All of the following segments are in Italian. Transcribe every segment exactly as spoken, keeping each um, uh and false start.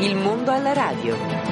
Il mondo alla radio.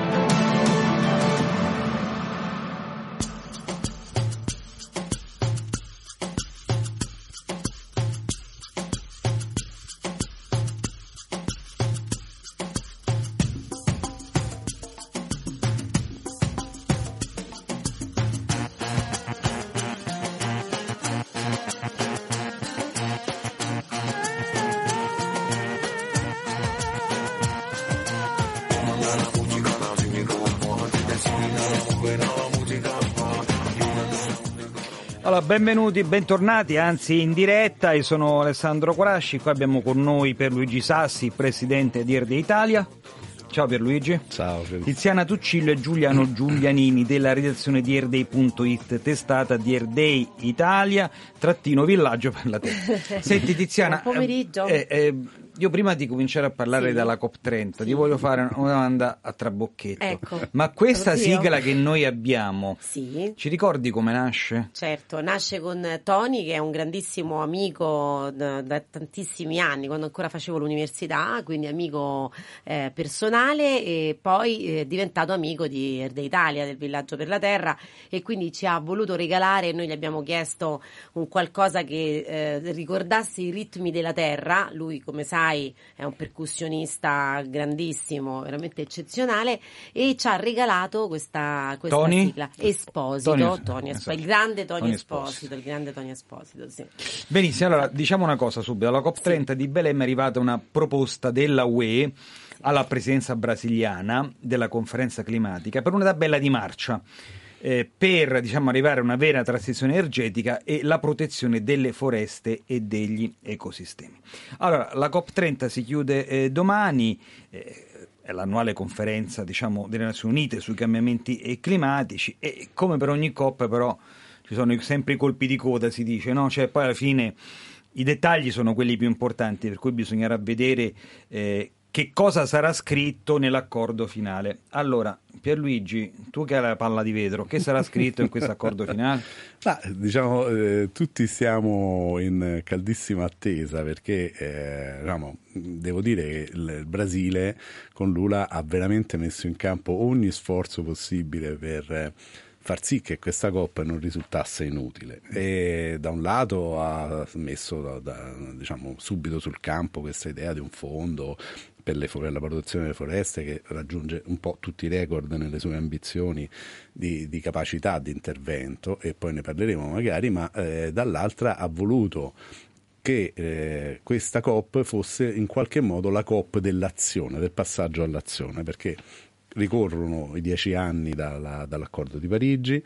Allora, benvenuti, bentornati, anzi in diretta, io sono Alessandro Corasci, qua abbiamo con noi Pierluigi Sassi, presidente di Air Day Italia. Ciao Pierluigi. Ciao. Tiziana Tuccillo e Giuliano Giulianini della redazione di airday punto it, testata di Air Day Italia, trattino villaggio per la terra. Senti Tiziana, buon pomeriggio. Eh, eh, io prima di cominciare a parlare sì. della COP trenta, sì. ti voglio fare una domanda a trabocchetto. Ecco. Ma questa Oddio. sigla che noi abbiamo, sì. ci ricordi come nasce? Certo, nasce con Tony, che è un grandissimo amico da, da tantissimi anni, quando ancora facevo l'università, quindi amico eh, personale, e poi è diventato amico di Air Day Italia, del Villaggio per la Terra, e quindi ci ha voluto regalare, noi gli abbiamo chiesto un qualcosa che eh, ricordasse i ritmi della Terra. Lui, come sai, è un percussionista grandissimo, veramente eccezionale, e ci ha regalato questa, questa Tony? sigla. Esposito, Tony, Tony Esposito, esatto. il grande Tony, Tony Esposito, Esposito. il grande Tony Esposito, sì. Benissimo, allora diciamo una cosa subito, alla COP trenta sì. di Belém è arrivata una proposta della U E alla presidenza brasiliana della conferenza climatica per una tabella di marcia. Eh, per diciamo arrivare a una vera transizione energetica e la protezione delle foreste e degli ecosistemi. Allora, la COP trenta si chiude eh, domani, eh, è l'annuale conferenza diciamo delle Nazioni Unite sui cambiamenti eh, climatici, e come per ogni COP però ci sono sempre i colpi di coda, si dice, no? Cioè poi alla fine i dettagli sono quelli più importanti, per cui bisognerà vedere eh, che cosa sarà scritto nell'accordo finale. Allora, Pierluigi, tu che hai la palla di vetro, che sarà scritto in questo accordo finale? Ma, diciamo, eh, tutti siamo in caldissima attesa, perché eh, diciamo, devo dire che il Brasile con Lula ha veramente messo in campo ogni sforzo possibile per eh, far sì che questa COP non risultasse inutile, e da un lato ha messo da, da, diciamo, subito sul campo questa idea di un fondo per, le, per la protezione delle foreste che raggiunge un po' tutti i record nelle sue ambizioni di, di capacità di intervento, e poi ne parleremo magari, ma eh, dall'altra ha voluto che eh, questa COP fosse in qualche modo la COP dell'azione, del passaggio all'azione, perché ricorrono i dieci anni dalla, dall'accordo di Parigi.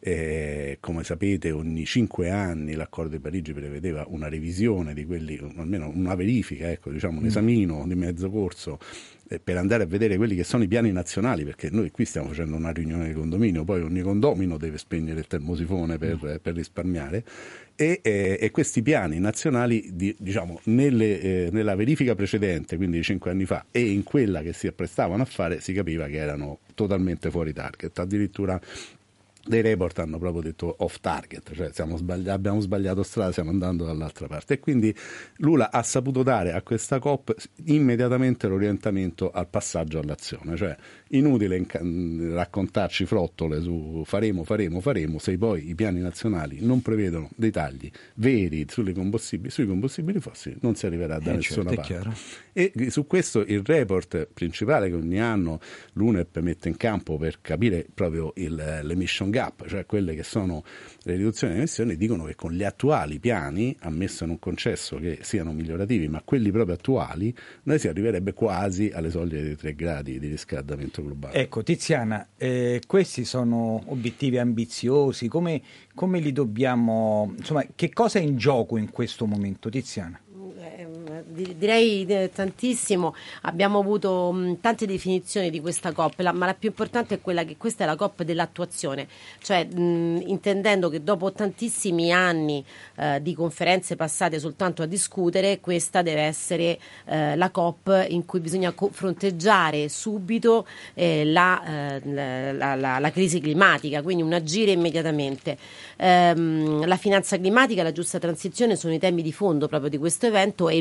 Eh, come sapete, ogni cinque anni l'accordo di Parigi prevedeva una revisione di quelli, almeno una verifica, ecco, diciamo un esamino di mezzo corso eh, per andare a vedere quelli che sono i piani nazionali, perché noi qui stiamo facendo una riunione di condominio, poi ogni condomino deve spegnere il termosifone per, mm. per risparmiare, e, eh, e questi piani nazionali di, diciamo nelle, eh, nella verifica precedente, quindi cinque anni fa, e in quella che si apprestavano a fare, si capiva che erano totalmente fuori target, addirittura dei report hanno proprio detto off target, cioè siamo sbagli- abbiamo sbagliato strada, stiamo andando dall'altra parte, e quindi Lula ha saputo dare a questa COP immediatamente l'orientamento al passaggio all'azione, cioè inutile inca- raccontarci frottole su faremo, faremo, faremo, se poi i piani nazionali non prevedono dei tagli veri sulle combustibili, sui combustibili fossili, non si arriverà da eh, nessuna certo, parte. E su questo il report principale che ogni anno l'U N E P mette in campo per capire proprio il, l'emission gap, cioè quelle che sono le riduzioni di emissioni, dicono che con gli attuali piani, ammesso non concesso che siano migliorativi, ma quelli proprio attuali, noi si arriverebbe quasi alle soglie dei tre gradi di riscaldamento globale. Ecco Tiziana, eh, questi sono obiettivi ambiziosi, come, come li dobbiamo, insomma, che cosa è in gioco in questo momento, Tiziana? Direi tantissimo, abbiamo avuto mh, tante definizioni di questa COP, la, ma la più importante è quella che questa è la COP dell'attuazione, cioè mh, intendendo che dopo tantissimi anni eh, di conferenze passate soltanto a discutere, questa deve essere eh, la COP in cui bisogna co- fronteggiare subito eh, la, eh, la, la, la crisi climatica, quindi un agire immediatamente. Ehm, la finanza climatica e la giusta transizione sono i temi di fondo proprio di questo evento, e Lula, il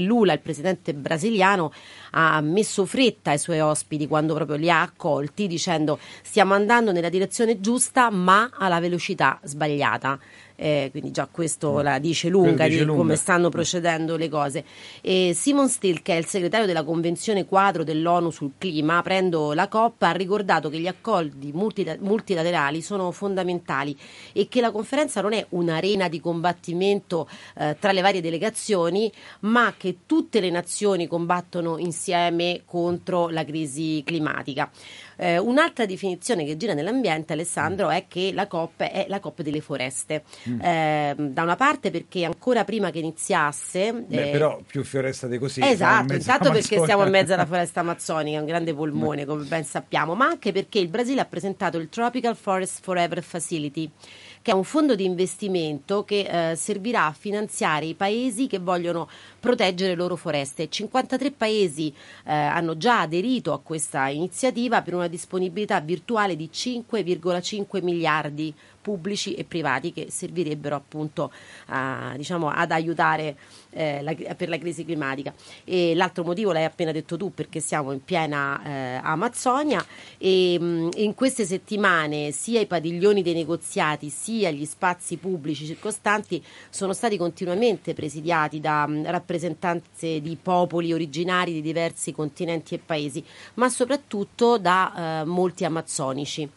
presidente brasiliano ha messo fretta ai suoi ospiti quando proprio li ha accolti, dicendo stiamo andando nella direzione giusta ma alla velocità sbagliata. Eh, quindi già questo la dice lunga dice di lunga. come stanno procedendo le cose. E Simon Still, che è il segretario della Convenzione Quadro dell'ONU sul clima, aprendo la COP, ha ricordato che gli accordi multila- multilaterali sono fondamentali e che la conferenza non è un'arena di combattimento eh, tra le varie delegazioni, ma che tutte le nazioni combattono insieme contro la crisi climatica. Eh, un'altra definizione che gira nell'ambiente, Alessandro, è che la COP è la COP delle foreste. Mm. Eh, da una parte perché ancora prima che iniziasse... Beh, eh, però più foresta di così. Esatto, intanto perché Amazzonia. siamo in mezzo alla foresta amazzonica, un grande polmone, come ben sappiamo, ma anche perché il Brasile ha presentato il Tropical Forest Forever Facility, che è un fondo di investimento che eh, servirà a finanziare i paesi che vogliono proteggere le loro foreste. cinquantatré paesi eh, hanno già aderito a questa iniziativa per una disponibilità virtuale di cinque virgola cinque miliardi pubblici e privati che servirebbero appunto a, diciamo, ad aiutare eh, la, per la crisi climatica. E l'altro motivo l'hai appena detto tu, perché siamo in piena eh, Amazzonia e mh, in queste settimane sia i padiglioni dei negoziati sia gli spazi pubblici circostanti sono stati continuamente presidiati da mh, rappresentanze di popoli originari di diversi continenti e paesi, ma soprattutto da eh, molti amazzonici.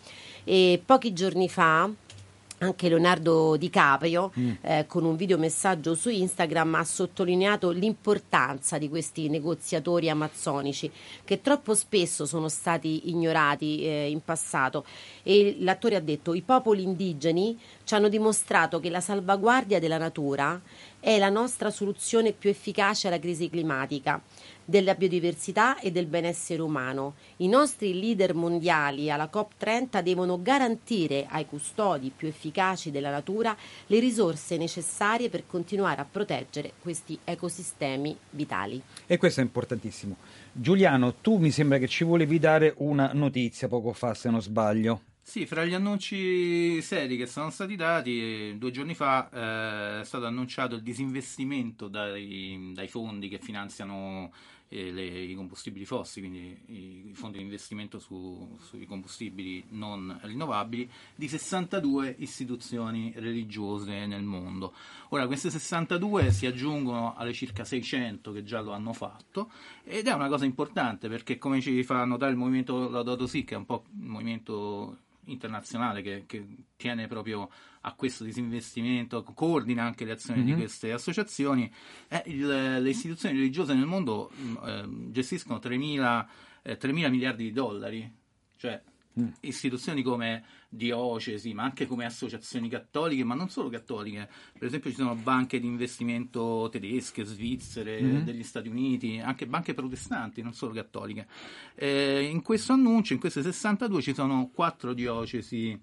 E pochi giorni fa anche Leonardo DiCaprio, mm. eh, con un videomessaggio su Instagram, ha sottolineato l'importanza di questi negoziatori amazzonici che troppo spesso sono stati ignorati eh, in passato. E l'attore ha detto: i popoli indigeni ci hanno dimostrato che la salvaguardia della natura è la nostra soluzione più efficace alla crisi climatica, della biodiversità e del benessere umano. I nostri leader mondiali alla COP trenta devono garantire ai custodi più efficaci della natura le risorse necessarie per continuare a proteggere questi ecosistemi vitali. E questo è importantissimo. Giuliano, tu mi sembra che ci volevi dare una notizia poco fa, se non sbaglio. Sì, fra gli annunci seri che sono stati dati, due giorni fa eh, è stato annunciato il disinvestimento dai, dai fondi che finanziano eh, le, i combustibili fossili, quindi i, i fondi di investimento su, sui combustibili non rinnovabili, di sessantadue istituzioni religiose nel mondo. Ora, queste sessantadue si aggiungono alle circa seicento che già lo hanno fatto, ed è una cosa importante perché, come ci fa notare il movimento Laudato Si, che è un po' il movimento internazionale che, che tiene proprio a questo disinvestimento, coordina anche le azioni mm-hmm. di queste associazioni, eh, il, le istituzioni religiose nel mondo eh, gestiscono tremila, eh, tremila miliardi di dollari, cioè mm. istituzioni come diocesi, ma anche come associazioni cattoliche, ma non solo cattoliche. Per esempio ci sono banche di investimento tedesche, svizzere, mm-hmm. degli Stati Uniti, anche banche protestanti, non solo cattoliche. Eh, in questo annuncio, in queste sessantadue, ci sono quattro diocesi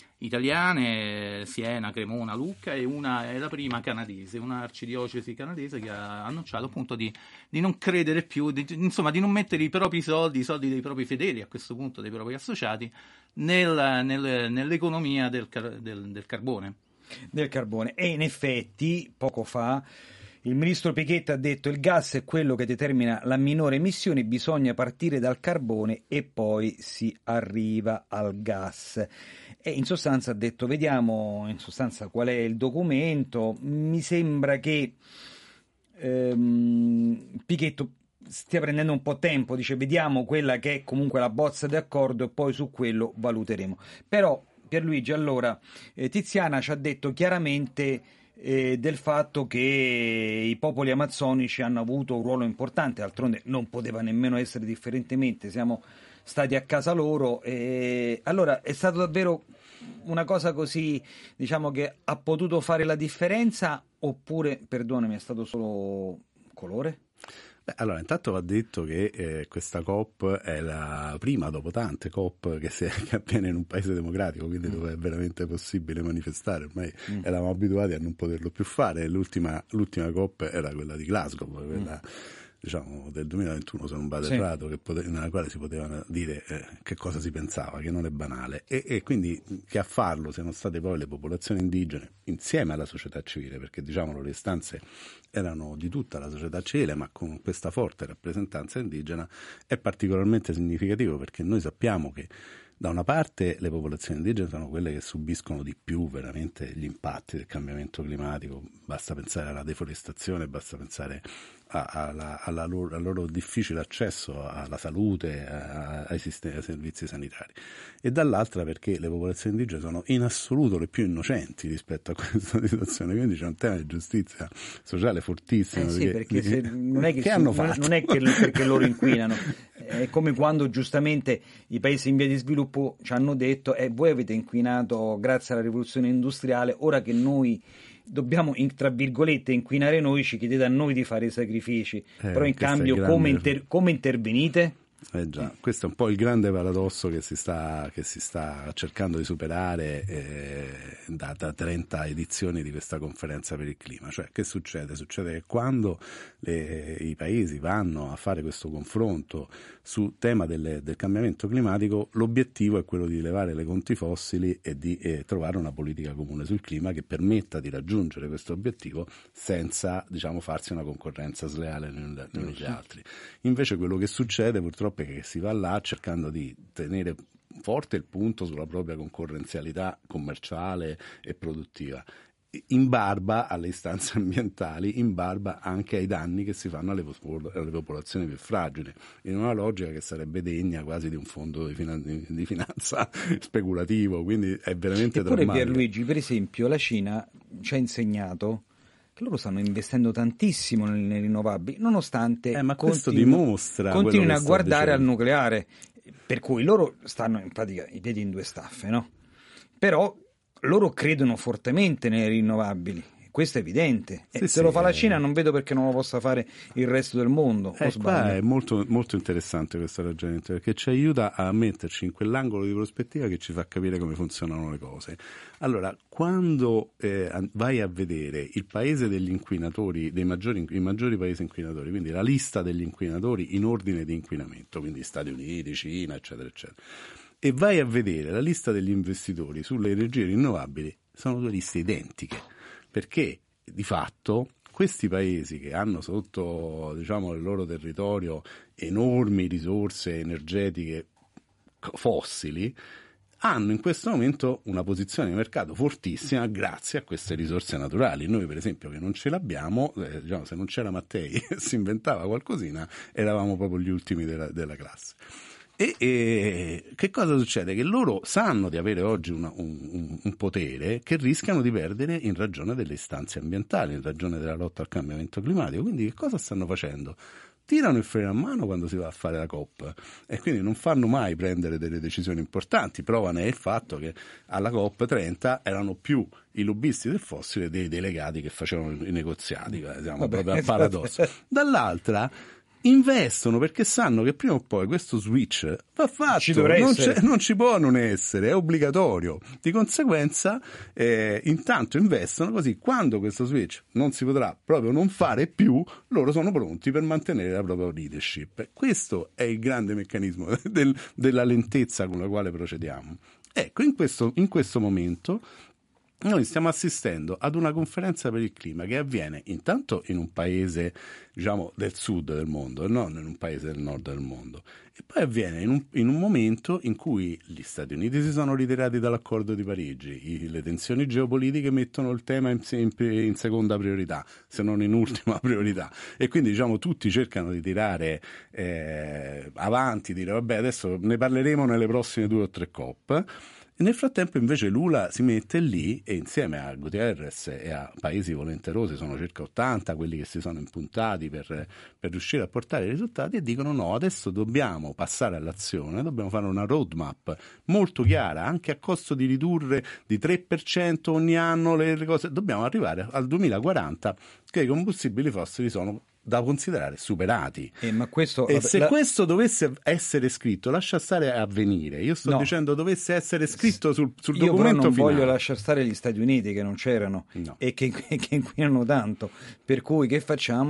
italiane, Siena, Cremona, Lucca, e una è la prima canadese, una arcidiocesi canadese che ha annunciato appunto di, di non credere più, di, insomma di non mettere i propri soldi, i soldi dei propri fedeli, a questo punto dei propri associati, nel, nel, nell'economia del, del, del carbone. Del carbone. E in effetti poco fa il ministro Pichetto ha detto: il gas è quello che determina la minore emissione, bisogna partire dal carbone e poi si arriva al gas. E in sostanza ha detto: vediamo in sostanza qual è il documento. Mi sembra che ehm, Pichetto stia prendendo un po' tempo, dice vediamo quella che è comunque la bozza di accordo e poi su quello valuteremo. Però Pierluigi, allora eh, Tiziana ci ha detto chiaramente eh, del fatto che i popoli amazzonici hanno avuto un ruolo importante, d'altronde non poteva nemmeno essere differentemente, siamo stati a casa loro, e allora è stato davvero una cosa così, diciamo, che ha potuto fare la differenza, oppure, perdonami, è stato solo colore? Beh, allora, intanto va detto che eh, questa COP è la prima dopo tante COP che, si è, che avviene in un paese democratico, quindi mm. dove è veramente possibile manifestare. Ormai mm. eravamo abituati a non poterlo più fare. L'ultima, l'ultima COP era quella di Glasgow, quella mm. diciamo, del duemilaventuno, se non vado Sì. errato, che pote- nella quale si poteva dire eh, che cosa si pensava, che non è banale, e, e quindi che a farlo siano state poi le popolazioni indigene insieme alla società civile, perché diciamolo, le istanze erano di tutta la società civile, ma con questa forte rappresentanza indigena, è particolarmente significativo, perché noi sappiamo che da una parte le popolazioni indigene sono quelle che subiscono di più veramente gli impatti del cambiamento climatico, basta pensare alla deforestazione, basta pensare a, alla, alla loro, al loro difficile accesso alla salute, a, ai, sistemi, ai servizi sanitari, e dall'altra perché le popolazioni indigene sono in assoluto le più innocenti rispetto a questa situazione, quindi c'è un tema di giustizia sociale fortissimo. Eh sì, perché se, non è che, che su, hanno non, fatto? non è che perché loro inquinano, è come quando giustamente i paesi in via di sviluppo ci hanno detto eh, voi avete inquinato grazie alla rivoluzione industriale, ora che noi dobbiamo, in, tra virgolette, inquinare noi, ci chiedete a noi di fare i sacrifici, Eh, però in questo è cambio grande. come, inter, come intervenite? Eh già, questo è un po' il grande paradosso che si sta, che si sta cercando di superare eh, da, da trenta edizioni di questa conferenza per il clima. Cioè, che succede? Succede che quando le, i paesi vanno a fare questo confronto sul tema delle, del cambiamento climatico, l'obiettivo è quello di levare le fonti fossili e di eh, trovare una politica comune sul clima che permetta di raggiungere questo obiettivo senza, diciamo, farsi una concorrenza sleale nel, negli altri. Invece quello che succede purtroppo è che si va là cercando di tenere forte il punto sulla propria concorrenzialità commerciale e produttiva, in barba alle istanze ambientali, in barba anche ai danni che si fanno alle, alle popolazioni più fragili, in una logica che sarebbe degna quasi di un fondo di, finan- di finanza speculativo, quindi è veramente Eppure drammatico. Pierluigi, per esempio, la Cina ci ha insegnato che loro stanno investendo tantissimo nelle rinnovabili, nonostante eh, ma questo continu- dimostra continuino a quello che sto guardare dicendo. al nucleare, per cui loro stanno in pratica i piedi in due staffe, no? Però loro credono fortemente nelle rinnovabili, questo è evidente. Sì, E se sì, lo fa la eh. Cina non vedo perché non lo possa fare il resto del mondo, o Eh, qua sbaglio? è molto, molto interessante questo ragionamento, perché ci aiuta a metterci in quell'angolo di prospettiva che ci fa capire come funzionano le cose. Allora, quando eh, vai a vedere il paese degli inquinatori, dei maggiori, i maggiori paesi inquinatori, quindi la lista degli inquinatori in ordine di inquinamento, quindi Stati Uniti, Cina, eccetera, eccetera, e vai a vedere la lista degli investitori sulle energie rinnovabili, sono due liste identiche, perché di fatto questi paesi che hanno sotto, diciamo, il loro territorio enormi risorse energetiche fossili hanno in questo momento una posizione di mercato fortissima grazie a queste risorse naturali. Noi per esempio che non ce l'abbiamo, eh, diciamo, se non c'era Mattei e si inventava qualcosina, eravamo proprio gli ultimi della, della classe. E, e che cosa succede? Che loro sanno di avere oggi una, un, un potere che rischiano di perdere in ragione delle istanze ambientali, in ragione della lotta al cambiamento climatico. Quindi che cosa stanno facendo? Tirano il freno a mano quando si va a fare la COP e quindi non fanno mai prendere delle decisioni importanti. Prova ne è il fatto che alla COP trenta erano più i lobbisti del fossile dei delegati che facevano i negoziati, siamo Vabbè, proprio al paradosso. Dall'altra investono perché sanno che prima o poi questo switch va fatto, Ci dovrà non, essere. c'è, non ci può non essere, è obbligatorio. Di conseguenza eh, intanto investono, così quando questo switch non si potrà proprio non fare più, loro sono pronti per mantenere la propria leadership. Questo è il grande meccanismo del, della lentezza con la quale procediamo. Ecco, in questo, in questo momento noi stiamo assistendo ad una conferenza per il clima che avviene intanto in un paese, diciamo, del sud del mondo e non in un paese del nord del mondo, e poi avviene in un, in un momento in cui gli Stati Uniti si sono ritirati dall'accordo di Parigi, i, le tensioni geopolitiche mettono il tema in, in, in seconda priorità, se non in ultima priorità, e quindi diciamo tutti cercano di tirare eh, avanti, dire vabbè adesso ne parleremo nelle prossime due o tre COP. E nel frattempo invece Lula si mette lì e insieme a Guterres e a paesi volenterosi, sono circa ottanta quelli che si sono impuntati per, per riuscire a portare i risultati, e dicono no, adesso dobbiamo passare all'azione, dobbiamo fare una roadmap molto chiara, anche a costo di ridurre di tre per cento ogni anno le cose, dobbiamo arrivare al duemilaquaranta che i combustibili fossili sono da considerare superati. Eh, ma questo, E se la... questo dovesse essere scritto, lascia stare avvenire, io sto No. dicendo dovesse essere scritto sul, sul Io documento però non finale. voglio lasciare stare gli Stati Uniti che non c'erano No. e che, che inquinano tanto, per cui che facciamo?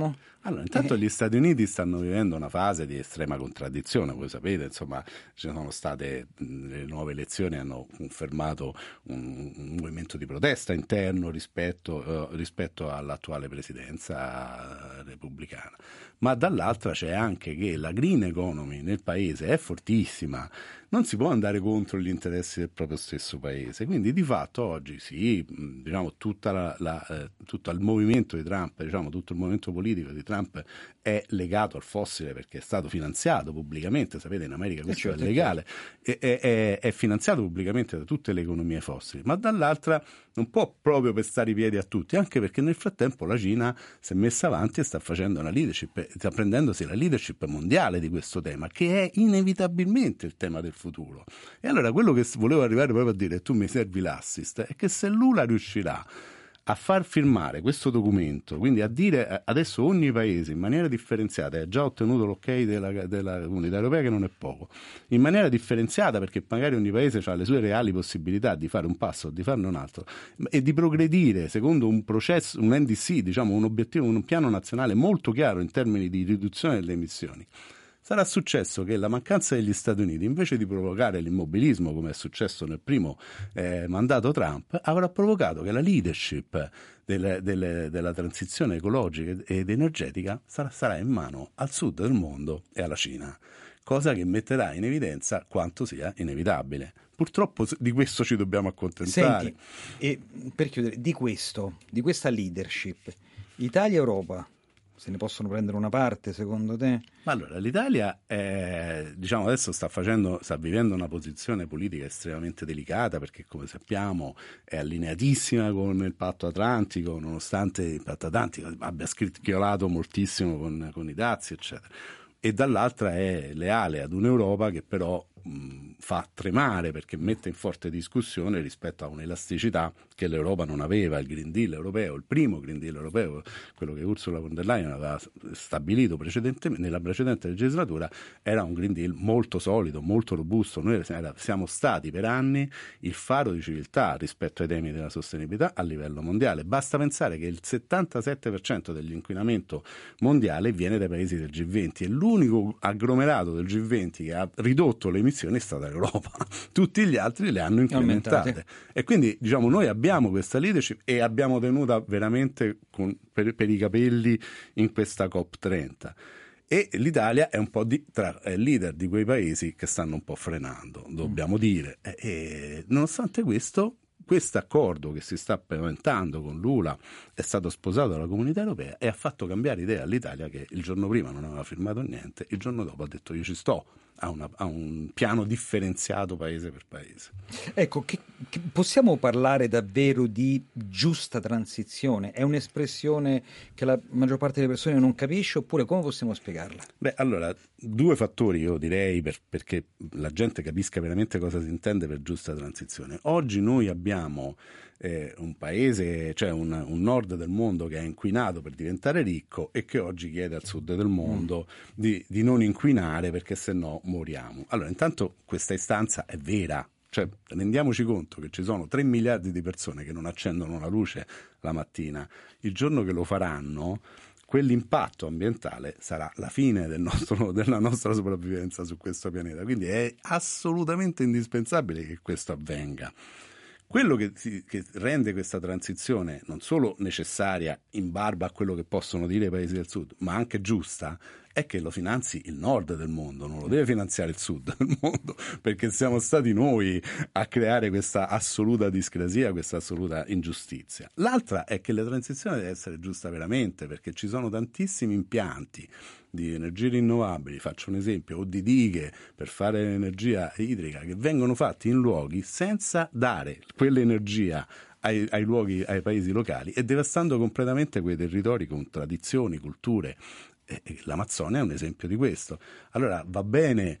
Allora, intanto gli Stati Uniti stanno vivendo una fase di estrema contraddizione, voi sapete, insomma, ci sono state le nuove elezioni, hanno confermato un, un movimento di protesta interno rispetto, eh, rispetto all'attuale presidenza repubblicana, ma dall'altra c'è anche che la green economy nel paese è fortissima, non si può andare contro gli interessi del proprio stesso paese, quindi di fatto oggi sì, diciamo tutta la, la, eh, tutto il movimento di Trump, diciamo tutto il movimento politico di Trump è legato al fossile perché è stato finanziato pubblicamente, sapete in America questo certo, è legale, è, è, è finanziato pubblicamente da tutte le economie fossili, ma dall'altra non può proprio pestare i piedi a tutti, anche perché nel frattempo la Cina si è messa avanti e sta facendo una leadership, sta prendendosi la leadership mondiale di questo tema, che è inevitabilmente il tema del futuro. E allora quello che volevo arrivare proprio a dire, tu mi servi l'assist, è che se Lula riuscirà a far firmare questo documento, quindi a dire adesso ogni paese in maniera differenziata, ha già ottenuto l'ok della, della Comunità Europea, che non è poco, in maniera differenziata perché magari ogni paese ha le sue reali possibilità di fare un passo o di farne un altro e di progredire secondo un processo, un N D C, diciamo un obiettivo, un piano nazionale molto chiaro in termini di riduzione delle emissioni. Sarà successo che la mancanza degli Stati Uniti, invece di provocare l'immobilismo, come è successo nel primo eh, mandato Trump, avrà provocato che la leadership delle, delle, della transizione ecologica ed energetica sarà, sarà in mano al sud del mondo e alla Cina, cosa che metterà in evidenza quanto sia inevitabile. Purtroppo di questo ci dobbiamo accontentare. Senti, e per chiudere, di questo, di questa leadership, Italia e Europa se ne possono prendere una parte, secondo te? Allora, l'Italia è, diciamo adesso sta facendo, sta vivendo una posizione politica estremamente delicata perché, come sappiamo, è allineatissima con il patto atlantico, nonostante il patto atlantico abbia scricchiolato moltissimo con, con i dazi, eccetera. E dall'altra è leale ad un'Europa che però mh, fa tremare perché mette in forte discussione rispetto a un'elasticità che l'Europa non aveva. Il Green Deal europeo, il primo Green Deal europeo, quello che Ursula von der Leyen aveva stabilito precedentemente, nella precedente legislatura, era un Green Deal molto solido, molto robusto. Noi siamo stati per anni il faro di civiltà rispetto ai temi della sostenibilità a livello mondiale. Basta pensare che il settantasette per cento dell'inquinamento mondiale viene dai paesi del G venti e l'unico agglomerato del G venti che ha ridotto le emissioni è stata l'Europa. Tutti gli altri le hanno incrementate. Aumentate. E quindi diciamo noi abbiamo questa leadership e abbiamo tenuta veramente con, per, per i capelli in questa COP trenta. E l'Italia è un po' di, tra, è leader di quei paesi che stanno un po' frenando, dobbiamo mm. dire. E, e, nonostante questo, questo accordo che si sta presentando con Lula è stato sposato dalla Comunità Europea e ha fatto cambiare idea all'Italia, che il giorno prima non aveva firmato niente, il giorno dopo ha detto io ci sto a, una, a un piano differenziato paese per paese. Ecco, che, che possiamo parlare davvero di giusta transizione? È un'espressione che la maggior parte delle persone non capisce, oppure come possiamo spiegarla? Beh, allora, due fattori io direi per, perché la gente capisca veramente cosa si intende per giusta transizione. Oggi noi abbiamo eh, un paese, cioè un, un nord del mondo che è inquinato per diventare ricco e che oggi chiede al sud del mondo mm. di, di non inquinare perché se no moriamo. Allora, intanto questa istanza è vera. Cioè, rendiamoci conto che ci sono tre miliardi di persone che non accendono la luce la mattina. Il giorno che lo faranno, quell'impatto ambientale sarà la fine del nostro, della nostra sopravvivenza su questo pianeta. Quindi è assolutamente indispensabile che questo avvenga. Quello che, che rende questa transizione non solo necessaria in barba a quello che possono dire i paesi del sud, ma anche giusta, è che lo finanzi il nord del mondo, non lo deve finanziare il sud del mondo, perché siamo stati noi a creare questa assoluta discrasia, questa assoluta ingiustizia. L'altra è che la transizione deve essere giusta veramente, perché ci sono tantissimi impianti di energie rinnovabili, faccio un esempio, o di dighe per fare l'energia idrica, che vengono fatti in luoghi senza dare quell'energia ai, ai luoghi, ai paesi locali e devastando completamente quei territori con tradizioni, culture. L'Amazzonia è un esempio di questo. Allora va bene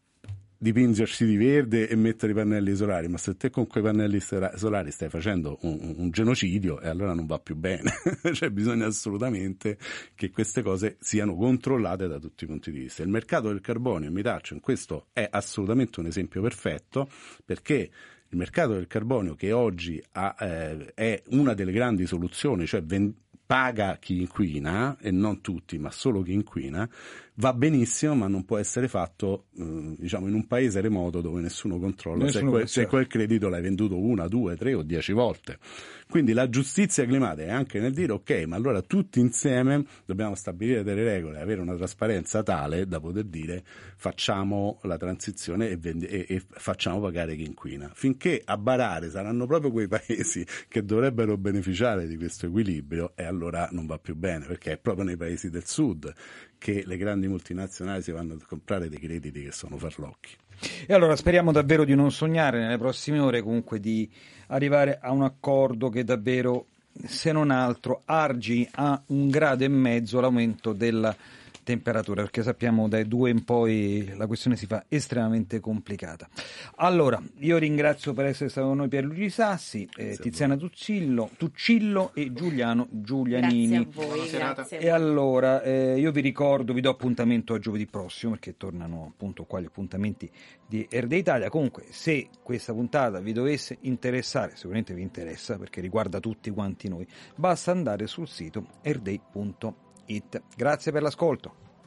dipingersi di verde e mettere i pannelli solari, ma se te con quei pannelli solari stai facendo un, un, un genocidio, e allora non va più bene. Cioè bisogna assolutamente che queste cose siano controllate da tutti i punti di vista. Il mercato del carbonio, mi taccio, in questo è assolutamente un esempio perfetto, perché il mercato del carbonio, che oggi ha, eh, è una delle grandi soluzioni, cioè ven- paga chi inquina, e non tutti, ma solo chi inquina, va benissimo, ma non può essere fatto eh, diciamo in un paese remoto dove nessuno controlla nessuno se, quel, se quel credito l'hai venduto una, due, tre o dieci volte. Quindi la giustizia climatica è anche nel dire ok, ma allora tutti insieme dobbiamo stabilire delle regole, avere una trasparenza tale da poter dire facciamo la transizione e, vende, e, e facciamo pagare chi inquina. Finché a barare saranno proprio quei paesi che dovrebbero beneficiare di questo equilibrio, e allora non va più bene, perché è proprio nei paesi del sud che le grandi multinazionali si vanno a comprare dei crediti che sono farlocchi. E allora speriamo davvero di non sognare nelle prossime ore, comunque di arrivare a un accordo che davvero, se non altro, argi a un grado e mezzo l'aumento della temperatura, perché sappiamo dai due in poi la questione si fa estremamente complicata. Allora, io ringrazio per essere stato con noi Pierluigi Sassi, eh, Tiziana Tuccillo, Tuccillo e Giuliano Giulianini. Grazie a voi, grazie. E allora, eh, io vi ricordo, vi do appuntamento a giovedì prossimo, perché tornano appunto qua gli appuntamenti di R D Italia. Comunque, se questa puntata vi dovesse interessare, sicuramente vi interessa perché riguarda tutti quanti noi, basta andare sul sito r d i punto it. Grazie per l'ascolto.